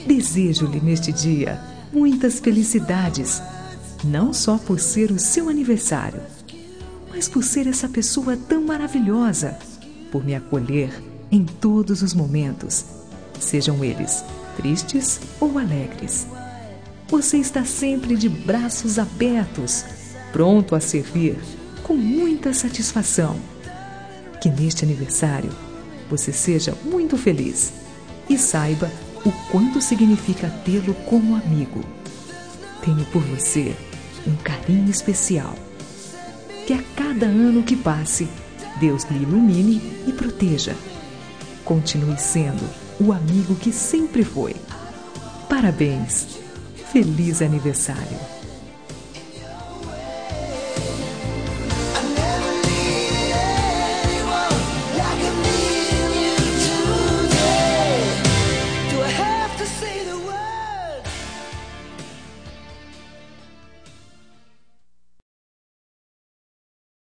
Desejo-lhe neste dia muitas felicidades, não só por ser o seu aniversário, mas por ser essa pessoa tão maravilhosa, por me acolher em todos os momentos, sejam eles tristes ou alegres. Você está sempre de braços abertos, pronto a servir com muita satisfação. Que neste aniversário você seja muito feliz e saiba o quanto significa tê-lo como amigo. Tenho por você um carinho especial. Que a cada ano que passe, Deus lhe ilumine e proteja. Continue sendo o amigo que sempre foi. Parabéns! Feliz aniversário!